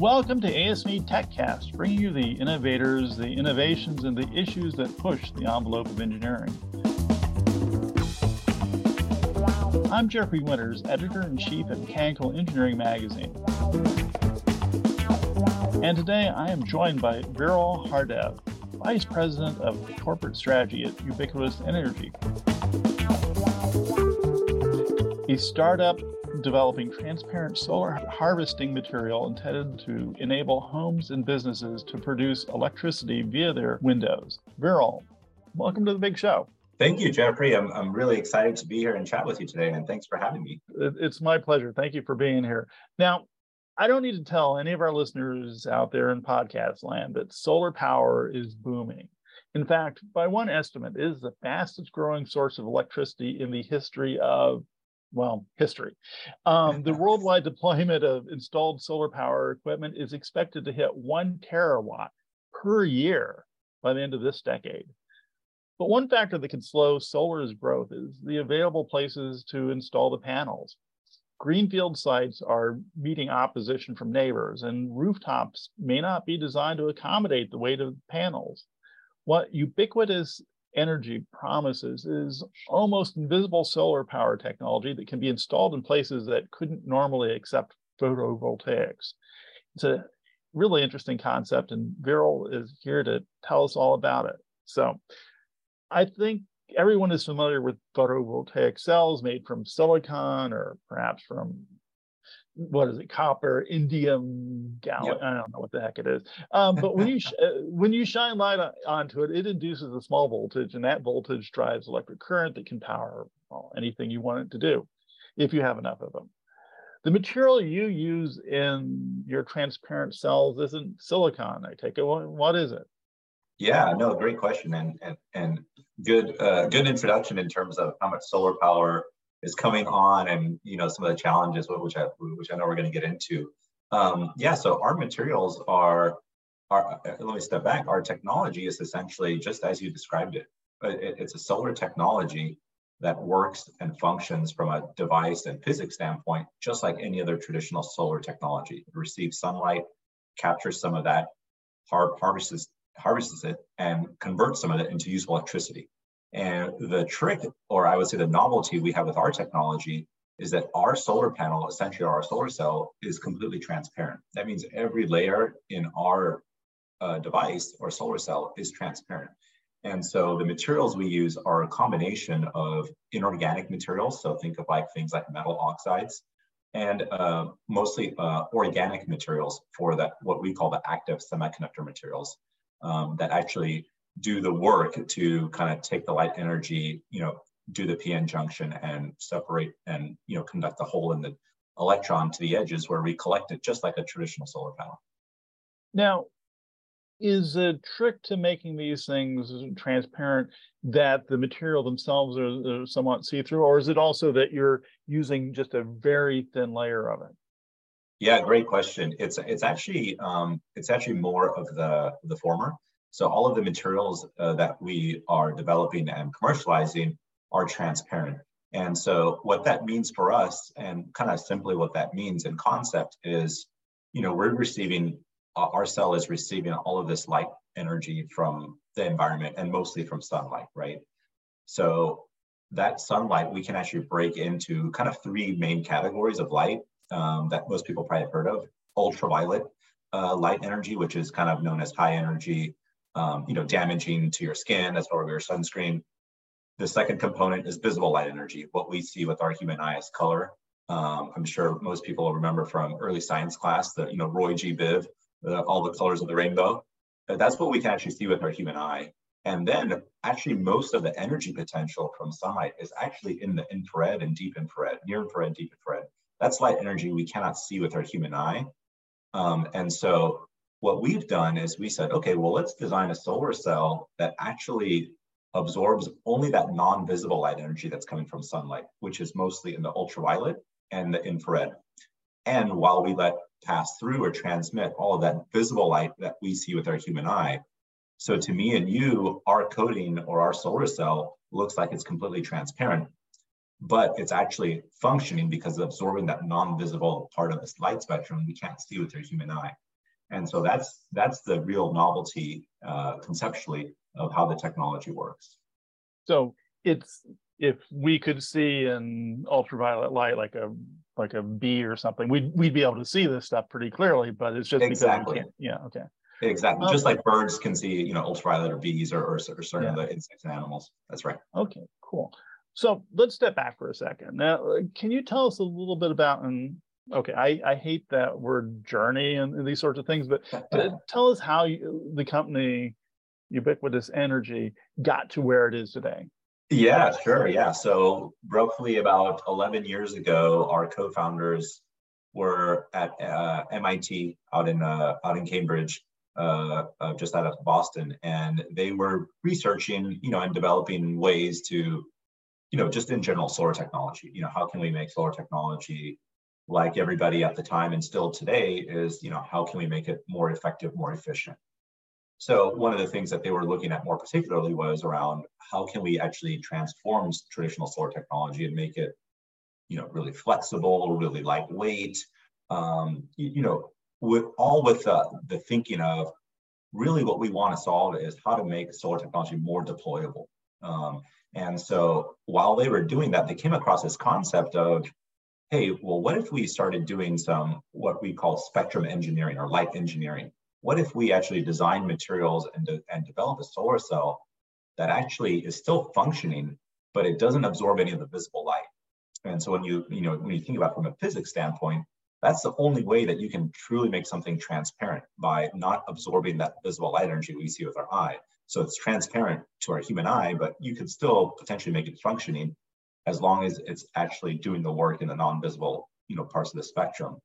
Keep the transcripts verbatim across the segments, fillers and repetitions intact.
Welcome to A S M E TechCast, bringing you the innovators, the innovations, and the issues that push the envelope of engineering. I'm Jeffrey Winters, Editor-in-Chief at Mechanical Engineering Magazine. And today I am joined by Viral Hardev, Vice President of Corporate Strategy at Ubiquitous Energy, a startup developing transparent solar harvesting material intended to enable homes and businesses to produce electricity via their windows. Viral, welcome to the big show. Thank you, Jeffrey. I'm, I'm really excited to be here and chat with you today, and thanks for having me. It's my pleasure. Thank you for being here. Now, I don't need to tell any of our listeners out there in podcast land that solar power is booming. In fact, by one estimate, it is the fastest growing source of electricity in the history of Well, history. Um, the worldwide deployment of installed solar power equipment is expected to hit one terawatt per year by the end of this decade. But one factor that can slow solar's growth is the available places to install the panels. Greenfield sites are meeting opposition from neighbors, and rooftops may not be designed to accommodate the weight of panels. What Ubiquitous Energy promises is almost invisible solar power technology that can be installed in places that couldn't normally accept photovoltaics. It's a really interesting concept, and Viral is here to tell us all about it. So I think everyone is familiar with photovoltaic cells made from silicon or perhaps from, what is it, copper, indium, gallium, yep. I don't know what the heck it is. Um, but when you sh when you shine light on, onto it, it induces a small voltage, and that voltage drives electric current that can power well, anything you want it to do, if you have enough of them. The material you use in your transparent cells isn't silicon, I take it. What is it? Yeah, no, great question, and and and good uh, good introduction in terms of how much solar power is coming on, and you know some of the challenges which I which I know we're going to get into. Um, yeah, so our materials are are. Let me step back. Our technology is essentially just as you described it. it. It's a solar technology that works and functions from a device and physics standpoint, just like any other traditional solar technology. It receives sunlight, captures some of that, har harvests harvests it, and converts some of it into usable electricity. And the trick, or I would say the novelty we have with our technology, is that our solar panel, essentially our solar cell, is completely transparent. That means every layer in our uh, device or solar cell is transparent. And so the materials we use are a combination of inorganic materials. So think of like things like metal oxides, and uh, mostly uh, organic materials for that, what we call the active semiconductor materials um, that actually do the work to kind of take the light energy, you know, do the P N junction and separate and, you know, conduct the hole in the electron to the edges where we collect it just like a traditional solar panel. Now, is a trick to making these things transparent that the material themselves are, are somewhat see-through, or is it also that you're using just a very thin layer of it? Yeah, great question. It's it's actually um, it's actually more of the the former. So all of the materials uh, that we are developing and commercializing are transparent. And so what that means for us, and kind of simply what that means in concept is, you know, we're receiving, uh, our cell is receiving all of this light energy from the environment and mostly from sunlight, right? So that sunlight, we can actually break into kind of three main categories of light um, that most people probably have heard of. Ultraviolet uh, light energy, which is kind of known as high energy, Um, you know, damaging to your skin, that's why we wear sunscreen. The second component is visible light energy, what we see with our human eye as color. Um, I'm sure most people will remember from early science class, the, you know, Roy G. Biv, the, all the colors of the rainbow. But that's what we can actually see with our human eye. And then actually most of the energy potential from sunlight is actually in the infrared and deep infrared, near infrared, deep infrared. That's light energy we cannot see with our human eye. Um, and so what we've done is we said, okay, well, let's design a solar cell that actually absorbs only that non-visible light energy that's coming from sunlight, which is mostly in the ultraviolet and the infrared. And while we let pass through or transmit all of that visible light that we see with our human eye. So to me and you, our coating or our solar cell looks like it's completely transparent, but it's actually functioning because of absorbing that non-visible part of this light spectrum we can't see with our human eye. And so that's that's the real novelty uh, conceptually of how the technology works. So it's, if we could see in ultraviolet light like a like a bee or something, we'd we'd be able to see this stuff pretty clearly, but it's just Exactly. because we can't. Yeah. Okay. Exactly. Um, Just like birds can see, you know, ultraviolet or bees or, or, or certain yeah. other insects and animals. That's right. Okay. Cool. So let's step back for a second. Now, uh, can you tell us a little bit about, and okay, I, I hate that word journey and, and these sorts of things, but t- tell us how you, the company Ubiquitous Energy got to where it is today. Yeah, sure. Yeah. So roughly about eleven years ago, our co-founders were at uh, M I T out in uh, out in Cambridge, uh, uh, just out of Boston, and they were researching, you know, and developing ways to, you know, just in general solar technology. You know, how can we make solar technology like everybody at the time and still today is, you know, how can we make it more effective, more efficient? So one of the things that they were looking at more particularly was around how can we actually transform traditional solar technology and make it, you know, really flexible, really lightweight, um, you, you know, with all with uh, the thinking of really what we want to solve is how to make solar technology more deployable. Um, and so while they were doing that, they came across this concept of, hey, well, what if we started doing some what we call spectrum engineering or light engineering? What if we actually design materials and, de and develop a solar cell that actually is still functioning, but it doesn't absorb any of the visible light? And so when you, you know, when you think about it from a physics standpoint, that's the only way that you can truly make something transparent, by not absorbing that visible light energy we see with our eye. So it's transparent to our human eye, but you could still potentially make it functioning as long as it's actually doing the work in the non-visible, you know, parts of the spectrum.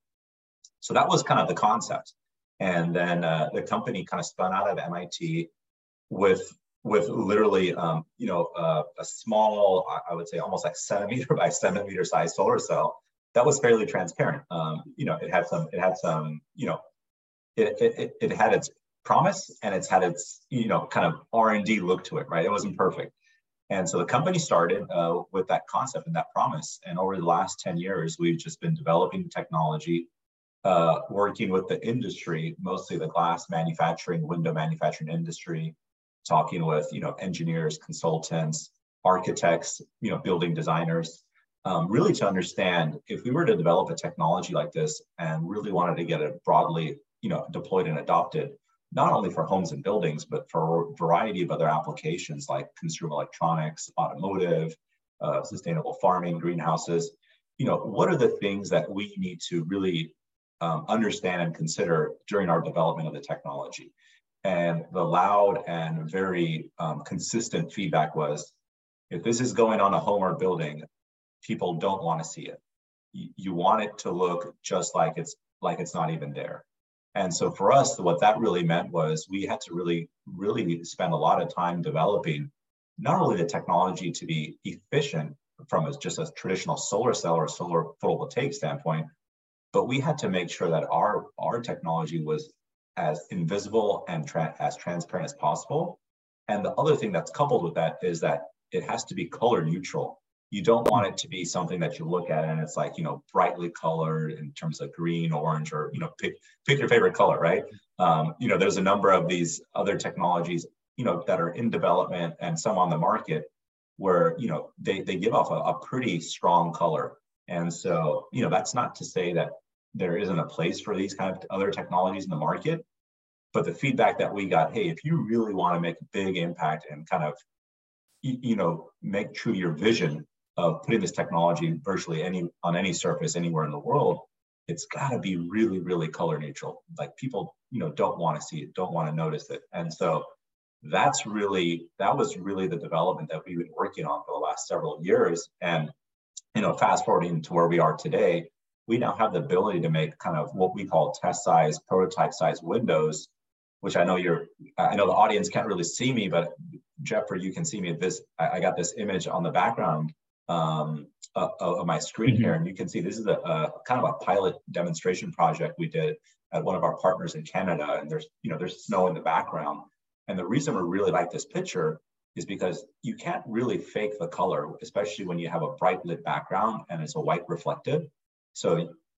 So that was kind of the concept. And then uh, the company kind of spun out of M I T with with literally, um, you know, uh, a small, I would say almost like centimeter by centimeter size solar cell that was fairly transparent. Um, you know, it had some, it had some, you know, it, it, it had its promise and it's had its, you know, kind of R and D look to it, right? It wasn't perfect. And so the company started uh, with that concept and that promise. And over the last ten years, we've just been developing technology, uh, working with the industry, mostly the glass manufacturing, window manufacturing industry, talking with, you know, engineers, consultants, architects, you know, building designers, um, really to understand if we were to develop a technology like this and really wanted to get it broadly, you know, deployed and adopted, not only for homes and buildings, but for a variety of other applications like consumer electronics, automotive, uh, sustainable farming, greenhouses. You know, what are the things that we need to really um, understand and consider during our development of the technology? And the loud and very um, consistent feedback was, if this is going on a home or building, people don't want to see it. You, you want it to look just like it's like it's not even there. And so for us, what that really meant was we had to really, really spend a lot of time developing not only the technology to be efficient from a, just a traditional solar cell or solar photovoltaic standpoint, but we had to make sure that our, our technology was as invisible and tra as transparent as possible. And the other thing that's coupled with that is that it has to be color neutral. You don't want it to be something that you look at and it's like, you know, brightly colored in terms of green, orange, or, you know, pick, pick your favorite color, right? Um, you know, there's a number of these other technologies, you know, that are in development and some on the market where, you know, they, they give off a, a pretty strong color. And so, you know, that's not to say that there isn't a place for these kind of other technologies in the market, but the feedback that we got, hey, if you really want to make a big impact and kind of, you, you know, make true your vision of putting this technology virtually any on any surface anywhere in the world, it's got to be really, really color neutral. Like people, you know, don't want to see it, don't want to notice it. And so that's really, that was really the development that we've been working on for the last several years. And, you know, fast forwarding to where we are today, we now have the ability to make kind of what we call test size, prototype size windows, which I know you're, I know the audience can't really see me, but Jeffrey, you can see me. This, I, I got this image on the background um, of, of my screen mm-hmm. here, and you can see this is a, a kind of a pilot demonstration project we did at one of our partners in Canada. And there's, you know, there's snow in the background. And the reason we really like this picture is because you can't really fake the color, especially when you have a bright lit background and it's a white reflective. So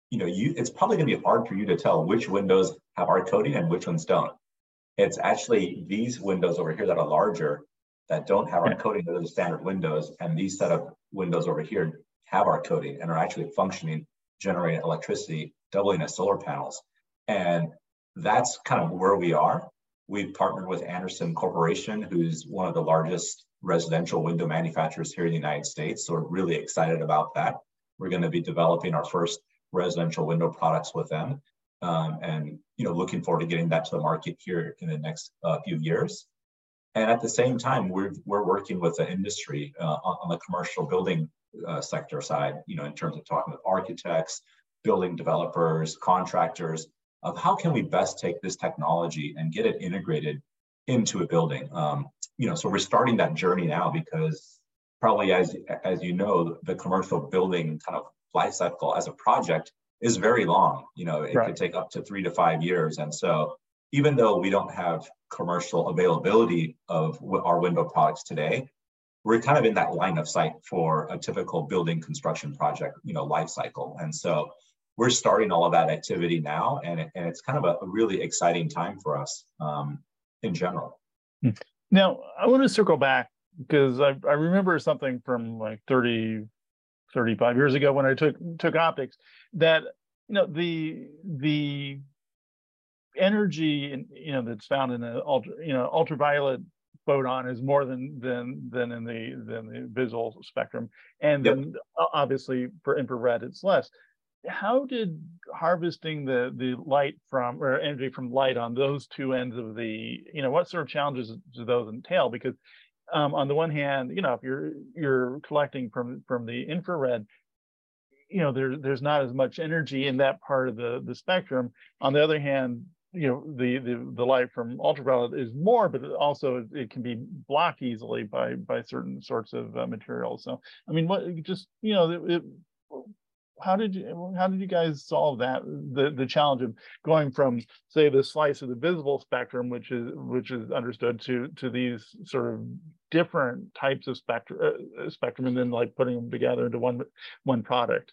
you know, you it's probably going to be hard for you to tell which windows have art coating and which ones don't. It's actually these windows over here that are larger that don't have Yeah. art coating. Those are the standard windows, and these set of windows over here have art coating and are actually functioning, generating electricity, doubling as solar panels. And that's kind of where we are. We've partnered with Andersen Corporation, who's one of the largest residential window manufacturers here in the United States. So we're really excited about that. We're going to be developing our first residential window products with them, um, and you know, looking forward to getting that to the market here in the next uh, few years. And at the same time, we're we're working with the industry uh, on, on the commercial building uh, sector side. You know, in terms of talking with architects, building developers, contractors, of how can we best take this technology and get it integrated into a building. Um, you know, so we're starting that journey now, because probably as as you know, the commercial building kind of life cycle as a project is very long. You know, it Right. could take up to three to five years. And so even though we don't have commercial availability of our window products today, we're kind of in that line of sight for a typical building construction project, you know, life cycle. And so we're starting all of that activity now, and, it, and it's kind of a, a really exciting time for us um, in general. Now, I want to circle back, because I, I remember something from like thirty, thirty-five years ago when I took took optics, that you know the the energy in, you know that's found in the ultra you know ultraviolet photon is more than than than in the than the visual spectrum, and Yep. then obviously for infrared it's less. How did harvesting the the light from, or energy from light on those two ends of the, you know what sort of challenges do those entail? Because um, on the one hand, you know if you're you're collecting from from the infrared, you know there's there's not as much energy in that part of the the spectrum. On the other hand, you know the the, the light from ultraviolet is more, but also it, it can be blocked easily by by certain sorts of uh, materials. So I mean, what just you know it, it, how did you how did you guys solve that, the the challenge of going from, say, the slice of the visible spectrum, which is which is understood, to to these sort of different types of spectrum uh, spectrum, and then like putting them together into one one product?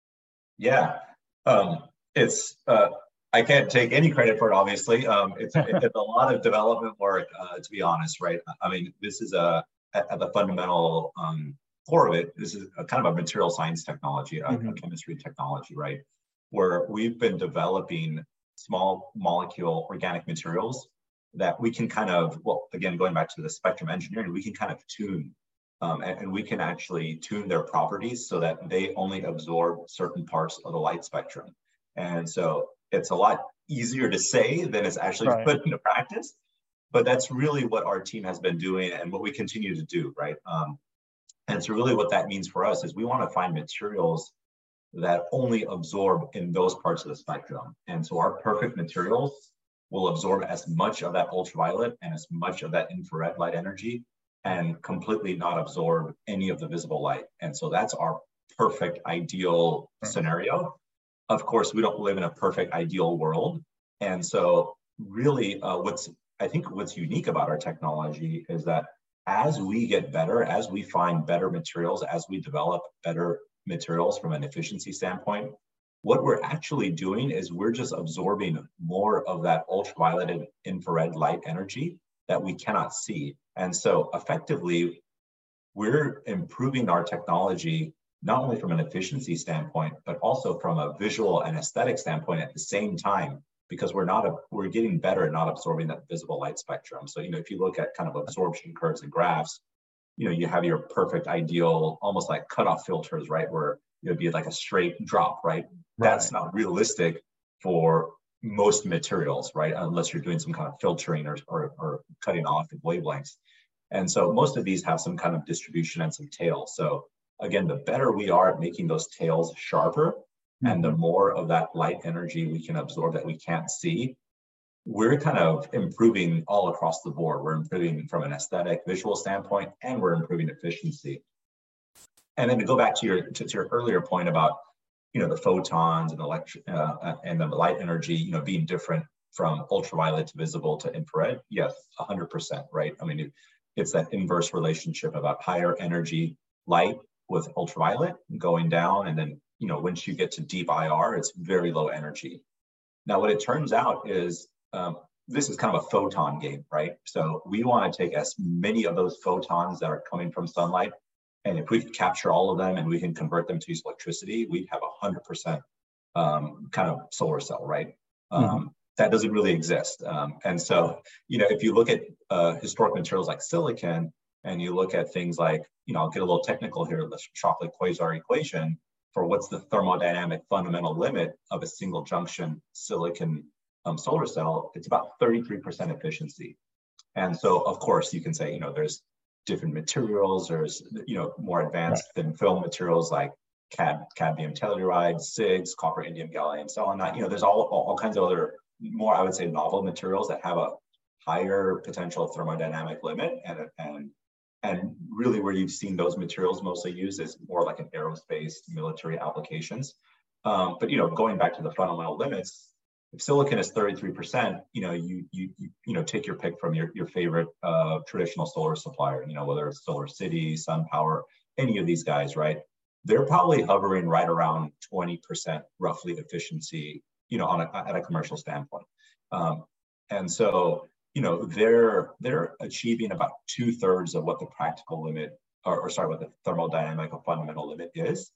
Yeah, um, it's uh, I can't take any credit for it. Obviously, um, it's it's a lot of development work, uh, to be honest, right? I mean, this is a at the fundamental um, core of it. This is a kind of a material science technology, a, Mm-hmm. a chemistry technology, right? Where we've been developing small molecule organic materials that we can kind of, well, again, going back to the spectrum engineering, we can kind of tune. Um, and, and we can actually tune their properties so that they only absorb certain parts of the light spectrum. And so it's a lot easier to say than it's actually Right. put into practice. But that's really what our team has been doing and what we continue to do, right? Um, and so really what that means for us is we want to find materials that only absorb in those parts of the spectrum. And so our perfect materials will absorb as much of that ultraviolet and as much of that infrared light energy, and completely not absorb any of the visible light. And so that's our perfect ideal Right. scenario. Of course, we don't live in a perfect ideal world. And so really uh, what's, I think what's unique about our technology is that as we get better, as we find better materials, as we develop better materials from an efficiency standpoint, what we're actually doing is we're just absorbing more of that ultraviolet and infrared light energy that we cannot see. And so effectively, we're improving our technology, not only from an efficiency standpoint, but also from a visual and aesthetic standpoint at the same time, because we're not, a, we're getting better at not absorbing that visible light spectrum. So, you know, if you look at kind of absorption curves and graphs, you know, you have your perfect ideal, almost like cutoff filters, right? Where it would be like a straight drop, right? That's not realistic for most materials, right? Unless you're doing some kind of filtering or, or, or cutting off the wavelengths. And so most of these have some kind of distribution and some tail. So again, the better we are at making those tails sharper, mm-hmm. and the more of that light energy we can absorb that we can't see, we're kind of improving all across the board. We're improving from an aesthetic, visual standpoint, and we're improving efficiency. And then to go back to your to, to your earlier point about, you know, the photons and electric uh, and the light energy, you know, being different from ultraviolet to visible to infrared. Yes, one hundred percent, right? I mean, it, it's that inverse relationship about higher energy light with ultraviolet going down, and then you know, once you get to deep I R, it's very low energy. Now, what it turns out is um, this is kind of a photon game, right? So we want to take as many of those photons that are coming from sunlight, and if we can capture all of them and we can convert them to use electricity, we have a one hundred percent um, kind of solar cell, right? Um, mm-hmm. That doesn't really exist. Um, and so, you know, if you look at uh, historic materials like silicon, and you look at things like, you know, I'll get a little technical here, the Shockley-Quasar equation for what's the thermodynamic fundamental limit of a single junction silicon um, solar cell, it's about thirty-three percent efficiency. And so, of course, you can say, you know, there's different materials, there's, you know, more advanced right. than film materials like cad, cadmium telluride, S I Gs, copper, indium, gallium, selenide. You know, there's all, all, all kinds of other more, I would say, novel materials that have a higher potential thermodynamic limit. And, and, and really where you've seen those materials mostly used is more like an aerospace military applications. Um, but, you know, going back to the fundamental limits, if silicon is thirty-three percent, you know, you, you, you, you know, take your pick from your, your favorite uh, traditional solar supplier, you know, whether it's SolarCity, SunPower, any of these guys, right? They're probably hovering right around twenty percent roughly efficiency, you know, on a, at a commercial standpoint. Um, and so, you know, they're they're achieving about two thirds of what the practical limit, or, or sorry, what the thermodynamic or fundamental limit is.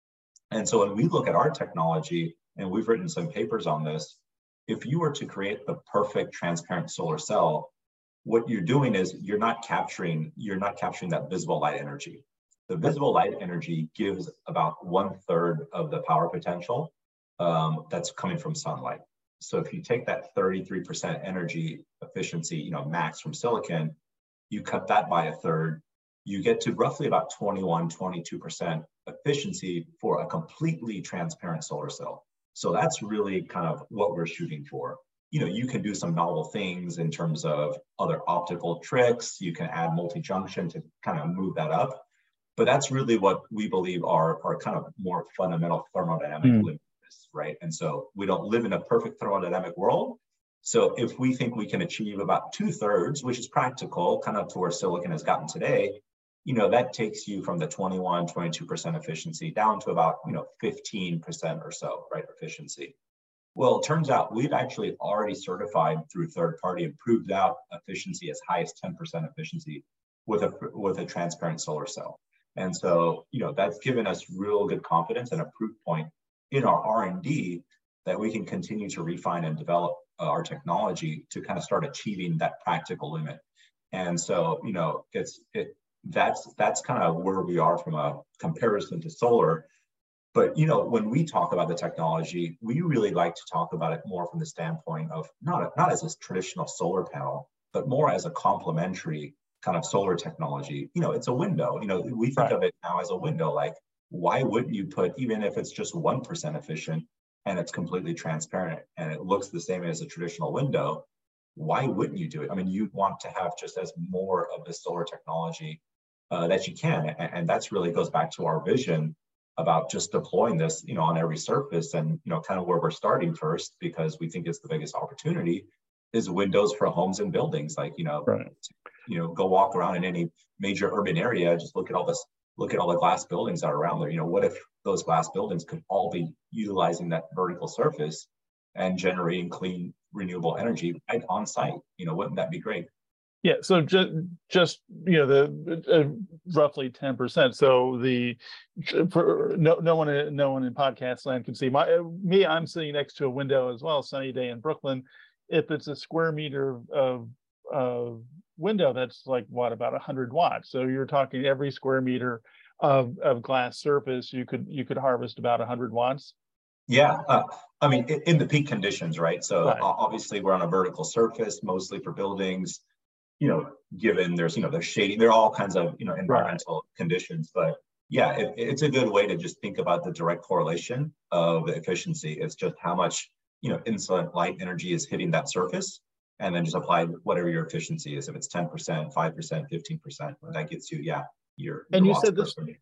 And so when we look at our technology, and we've written some papers on this, if you were to create the perfect transparent solar cell, what you're doing is you're not capturing, you're not capturing that visible light energy. The visible light energy gives about one third of the power potential um, that's coming from sunlight. So if you take that thirty-three percent energy efficiency, you know, max from silicon, you cut that by a third, you get to roughly about twenty-one, twenty-two percent efficiency for a completely transparent solar cell. So that's really kind of what we're shooting for. You know, you can do some novel things in terms of other optical tricks. You can add multi-junction to kind of move that up. But that's really what we believe are, are kind of more fundamental thermodynamic mm. limits, right? And so we don't live in a perfect thermodynamic world. So if we think we can achieve about two thirds, which is practical, kind of to where silicon has gotten today, you know, that takes you from the twenty-one, twenty-two percent efficiency down to about, you know, fifteen percent or so, right, efficiency. Well, it turns out we've actually already certified through third party and proved out efficiency as high as ten percent efficiency with a, with a transparent solar cell. And so, you know, that's given us real good confidence and a proof point in our R and D that we can continue to refine and develop uh, our technology to kind of start achieving that practical limit. And so, you know, it's, it, that's, that's kind of where we are from a comparison to solar. But, you know, when we talk about the technology, we really like to talk about it more from the standpoint of not, a, not as a traditional solar panel, but more as a complementary kind of solar technology. You know, it's a window. You know, we think right. of it now as a window. Like, why wouldn't you put, even if it's just one percent efficient and it's completely transparent and it looks the same as a traditional window, why wouldn't you do it? I mean, you want to have just as more of the solar technology uh, that you can. And, and that's really goes back to our vision about just deploying this, you know, on every surface. And, you know, kind of where we're starting first, because we think it's the biggest opportunity, is windows for homes and buildings. Like, you know, right. you know, go walk around in any major urban area, just look at all this, look at all the glass buildings that are around there. You know, what if those glass buildings could all be utilizing that vertical surface and generating clean, renewable energy right on site? You know, wouldn't that be great? Yeah, so just just you know the uh, roughly ten percent. So the for no no one no one in podcast land can see my me. I'm sitting next to a window as well. Sunny day in Brooklyn. If it's a square meter of of window, that's like what, about one hundred watts. So you're talking every square meter of of glass surface, you could you could harvest about one hundred watts. Yeah, uh, I mean, in, in the peak conditions, right? So right. obviously we're on a vertical surface, mostly for buildings. You know, given there's, you know, there's shading, there are all kinds of, you know, environmental right. conditions, but yeah, it, it's a good way to just think about the direct correlation of the efficiency. It's just how much, you know, incident light energy is hitting that surface, and then just apply whatever your efficiency is. If it's ten percent, five percent, fifteen percent, that gets you, yeah, your, your and you said this,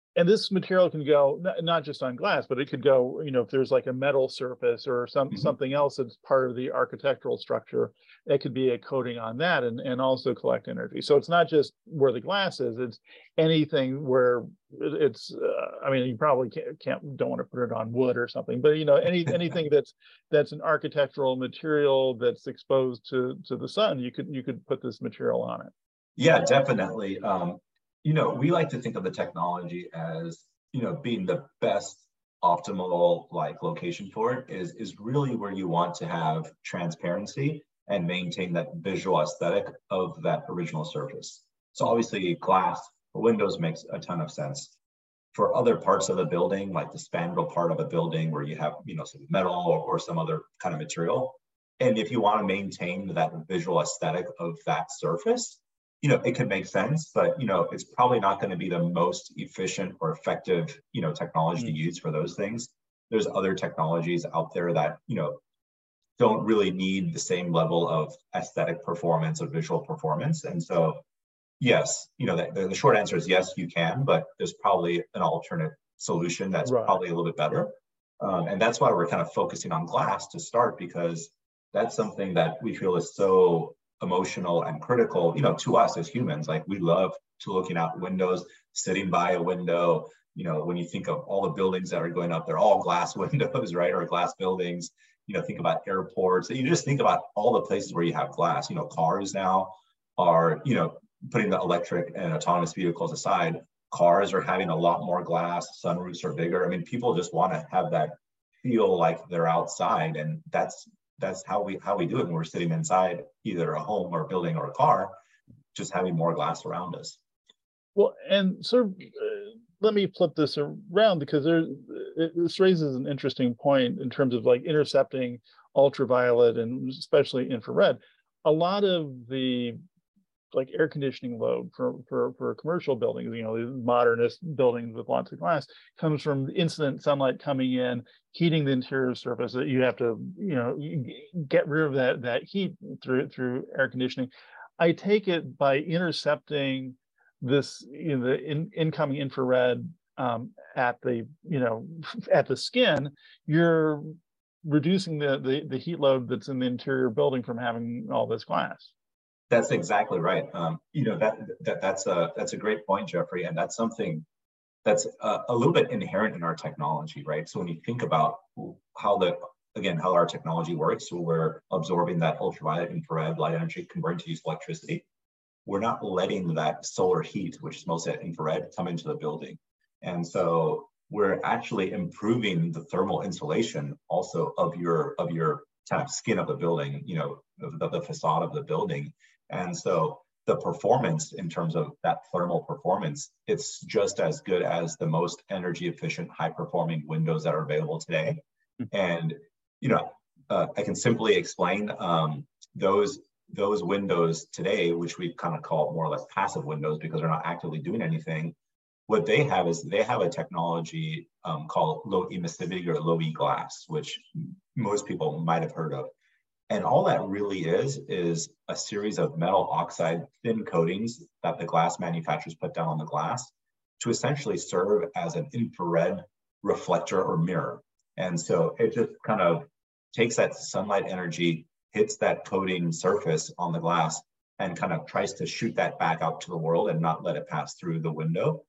And this material can go not, not just on glass, but it could go, you know, if there's like a metal surface or some Mhm. something else that's part of the architectural structure, it could be a coating on that and, and also collect energy. So it's not just where the glass is, it's anything where it's, uh, I mean, you probably can't, can't, don't want to put it on wood or something, but you know, any anything that's that's an architectural material that's exposed to to the sun, you could you could put this material on it. Yeah, definitely. Um, you know, we like to think of the technology as, you know, being the best optimal like location for it is is really where you want to have transparency and maintain that visual aesthetic of that original surface. So obviously glass for windows makes a ton of sense. For other parts of the building, like the spandrel part of a building where you have, you know, some metal or, or some other kind of material. And if you want to maintain that visual aesthetic of that surface, you know, it can make sense, but, you know, it's probably not going to be the most efficient or effective, you know, technology to Mm. use for those things. There's other technologies out there that, you know, don't really need the same level of aesthetic performance or visual performance. And so, yes, you know, the, the short answer is yes, you can, but there's probably an alternate solution that's Right. probably a little bit better. Um, and that's why we're kind of focusing on glass to start, because that's something that we feel is so emotional and critical, you know, to us as humans. Like we love to looking out windows, sitting by a window. You know, when you think of all the buildings that are going up, they're all glass windows, right? Or glass buildings. You know, think about airports. You just think about all the places where you have glass. You know, cars now are, you know, putting the electric and autonomous vehicles aside, cars are having a lot more glass, sunroofs are bigger. I mean, people just want to have that feel like they're outside, and that's that's how we how we do it when we're sitting inside either a home or a building or a car, just having more glass around us. Well, and sort of, uh, let me flip this around because there, it, this raises an interesting point in terms of like intercepting ultraviolet and especially infrared. A lot of the like air conditioning load for for for commercial buildings, you know, modernist buildings with lots of glass, comes from incident sunlight coming in, heating the interior surface. That you have to, you know, get rid of that that heat through through air conditioning. I take it by intercepting this, you know, the in, incoming infrared um, at the, you know, at the skin, you're reducing the, the the heat load that's in the interior building from having all this glass. That's exactly right. Um, you know, that, that that's a that's a great point, Jeffrey, and that's something that's a, a little bit inherent in our technology, right? So when you think about how the again how our technology works, so we're absorbing that ultraviolet infrared light energy, converting to use electricity. We're not letting that solar heat, which is mostly at infrared, come into the building, and so we're actually improving the thermal insulation also of your of your kind of skin of the building, you know, the, the facade of the building. And so the performance in terms of that thermal performance, it's just as good as the most energy efficient, high performing windows that are available today. And, you know, uh, I can simply explain um, those those windows today, which we kind of call more or less passive windows because they're not actively doing anything. What they have is they have a technology um, called low emissivity or low E glass, which most people might have heard of. And all that really is, is a series of metal oxide thin coatings that the glass manufacturers put down on the glass to essentially serve as an infrared reflector or mirror. And so it just kind of takes that sunlight energy, hits that coating surface on the glass, and kind of tries to shoot that back out to the world and not let it pass through the window.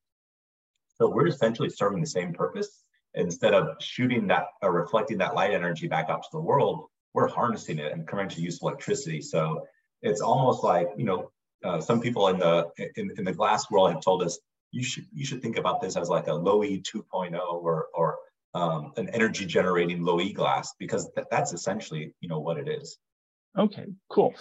So we're essentially serving the same purpose. Instead of shooting that or reflecting that light energy back out to the world, we're harnessing it and coming to use electricity. So it's almost like, you know, uh, some people in the in, in the glass world have told us you should you should think about this as like a low E two point oh or or um, an energy generating low E glass, because th- that's essentially, you know, what it is. Okay, cool.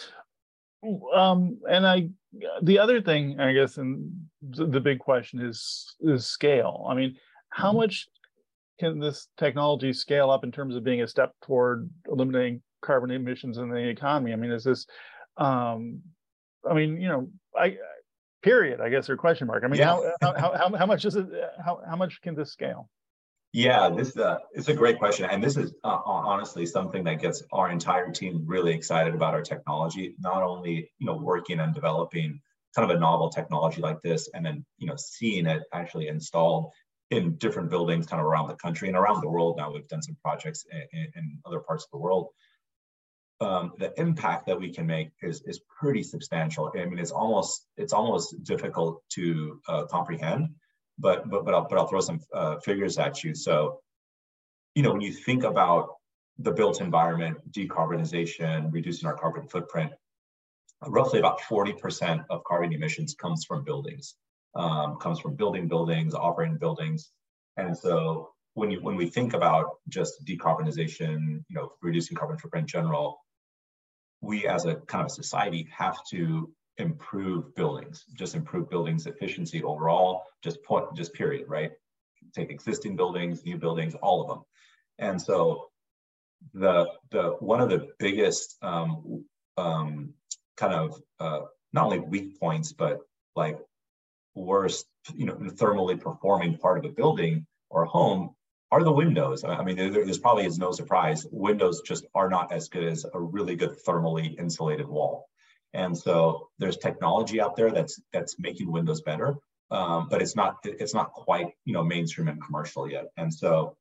Um, and I, the other thing, I guess, and the big question is is scale. I mean, how Mhm. much can this technology scale up in terms of being a step toward eliminating carbon emissions in the economy? I mean, is this, um, I mean, you know, I period, I guess, or question mark. I mean, Yeah. how how how, how much is it? How how much can this scale? Yeah, this uh, it's a great question, and this is uh, honestly something that gets our entire team really excited about our technology. Not only, you know, working and developing kind of a novel technology like this, and then, you know, seeing it actually installed in different buildings kind of around the country and around the world. Now we've done some projects in, in other parts of the world. Um, the impact that we can make is is pretty substantial. I mean, it's almost it's almost difficult to uh, comprehend. But but but I'll but I'll throw some uh, figures at you. So, you know, when you think about the built environment, decarbonization, reducing our carbon footprint, roughly about forty percent of carbon emissions comes from buildings, um, comes from building buildings, operating buildings. And so when you when we think about just decarbonization, you know, reducing carbon footprint in general, we as a kind of a society have to improve buildings, just improve buildings efficiency overall, just point, just period, right? Take existing buildings, new buildings, all of them. And so the the one of the biggest um, um, kind of uh, not only weak points, but like worst, you know, thermally performing part of a building or a home are the windows. I mean, there, there's probably is no surprise. Windows just are not as good as a really good thermally insulated wall. And so there's technology out there that's that's making windows better, um, but it's not it's not quite, you know, mainstream and commercial yet. And so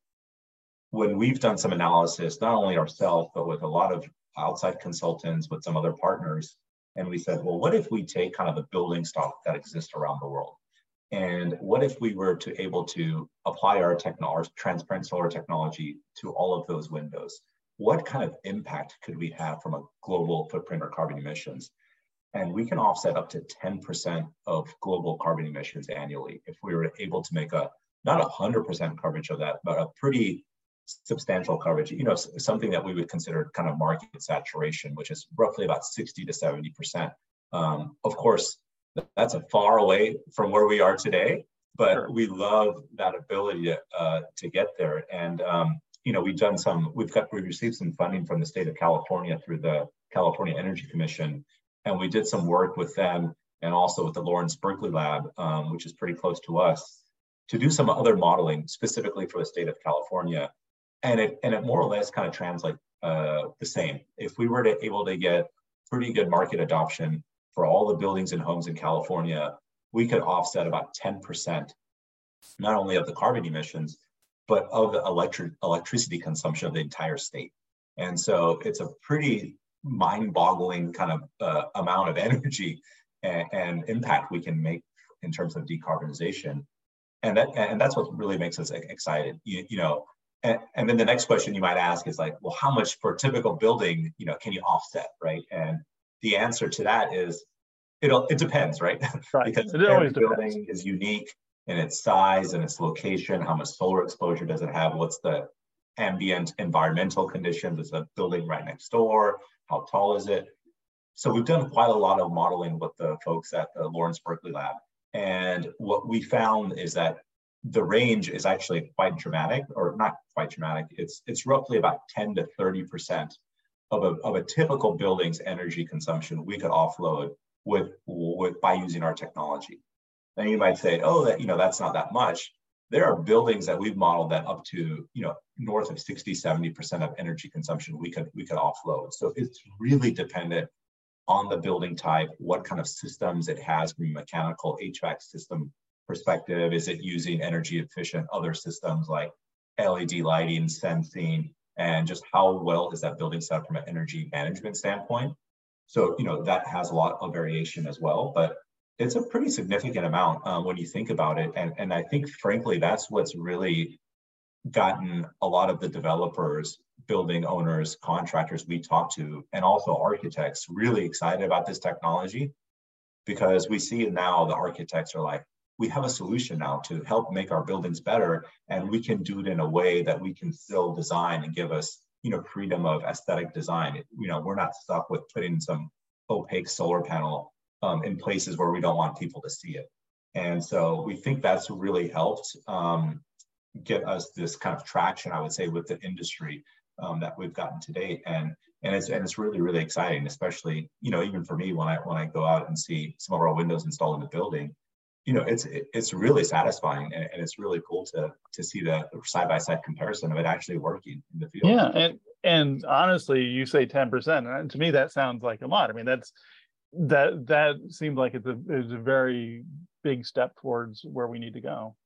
when we've done some analysis, not only ourselves, but with a lot of outside consultants, with some other partners, and we said, well, what if we take kind of the building stock that exists around the world? And what if we were to able to apply our technology, transparent solar technology, to all of those windows? What kind of impact could we have from a global footprint or carbon emissions? And we can offset up to ten percent of global carbon emissions annually if we were able to make a, not one hundred percent coverage of that, but a pretty substantial coverage, you know, something that we would consider kind of market saturation, which is roughly about sixty to seventy percent. Um, of course, that's a far away from where we are today, but sure, we love that ability to, uh, to get there. And, um, you know, we've done some, we've got, we received some funding from the state of California through the California Energy Commission. And we did some work with them and also with the Lawrence Berkeley Lab, um, which is pretty close to us, to do some other modeling specifically for the state of California. And it, and it more or less kind of translates uh, the same. If we were to able to get pretty good market adoption for all the buildings and homes in California, we could offset about ten percent, not only of the carbon emissions, but of the electric electricity consumption of the entire state. And so it's a pretty mind-boggling kind of uh, amount of energy and, and impact we can make in terms of decarbonization. And that and that's what really makes us excited. You, you know, and, and then the next question you might ask is like, well, how much for a typical building, you know, can you offset, right? And the answer to that is, it it depends, right? Right. Because it every depends. building is unique in its size and its location. How much solar exposure does it have? What's the ambient environmental conditions? Is the building right next door? How tall is it? So we've done quite a lot of modeling with the folks at the Lawrence Berkeley Lab. And what we found is that the range is actually quite dramatic, or not quite dramatic. It's it's roughly about ten to thirty percent of a, of a typical building's energy consumption we could offload with, with by using our technology. Then you might say, oh, that, you know, that's not that much. There are buildings that we've modeled that up to, you know, north of sixty, seventy percent of energy consumption we could we could offload. So it's really dependent on the building type, what kind of systems it has from a mechanical H V A C system perspective. Is it using energy efficient other systems like L E D lighting, sensing, and just how well is that building set up from an energy management standpoint? So, you know, that has a lot of variation as well, but it's a pretty significant amount um, when you think about it. And, and I think, frankly, that's what's really gotten a lot of the developers, building owners, contractors we talk to, and also architects really excited about this technology, because we see it now, the architects are like, we have a solution now to help make our buildings better, and we can do it in a way that we can still design and give us, you know, freedom of aesthetic design. You know, we're not stuck with putting some opaque solar panel um, in places where we don't want people to see it. And so we think that's really helped um, get us this kind of traction, I would say, with the industry um, that we've gotten to date. And and it's and it's really, really exciting, especially, you know, even for me when I when I go out and see some of our windows installed in the building. You know, it's it's really satisfying, and, and it's really cool to to see the side-by-side comparison of it actually working in the field. Yeah, and and honestly, you say ten percent, and to me that sounds like a lot. I mean, that's that that seems like it's a, it's a very big step towards where we need to go.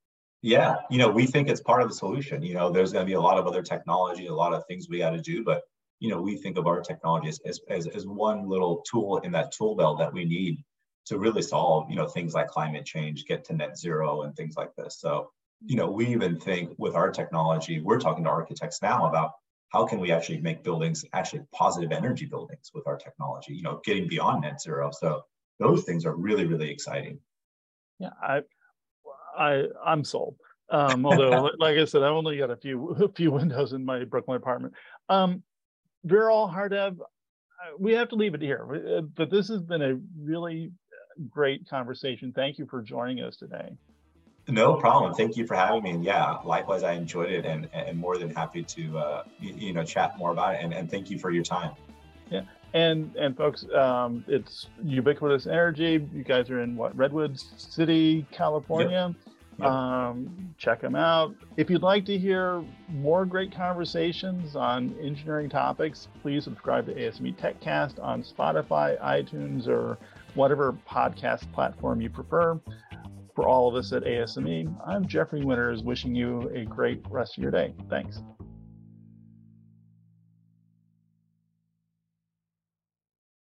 Yeah, you know, we think it's part of the solution. You know, there's going to be a lot of other technology, a lot of things we got to do, but you know, we think of our technology as, as, as, as one little tool in that tool belt that we need to really solve, you know, things like climate change, get to net zero and things like this. So, you know, we even think with our technology, we're talking to architects now about how can we actually make buildings actually positive energy buildings with our technology, you know, getting beyond net zero. So those things are really, really exciting. Yeah, I, I, I'm sold. Um, although, like I said, I've only got a few, a few windows in my Brooklyn apartment. Um, Viral, Hardev, we have to leave it here, but this has been a really great conversation. Thank you for joining us today. No problem. Thank you for having me. And yeah, likewise, I enjoyed it and, and more than happy to, uh, you, you know, chat more about it. And, and thank you for your time. Yeah. And, and folks, um, it's Ubiquitous Energy. You guys are in what, Redwood City, California? Yep. Yep. Um, check them out. If you'd like to hear more great conversations on engineering topics, please subscribe to A S M E TechCast on Spotify, iTunes, or whatever podcast platform you prefer. For all of us at A S M E, I'm Jeffrey Winters, wishing you a great rest of your day. Thanks.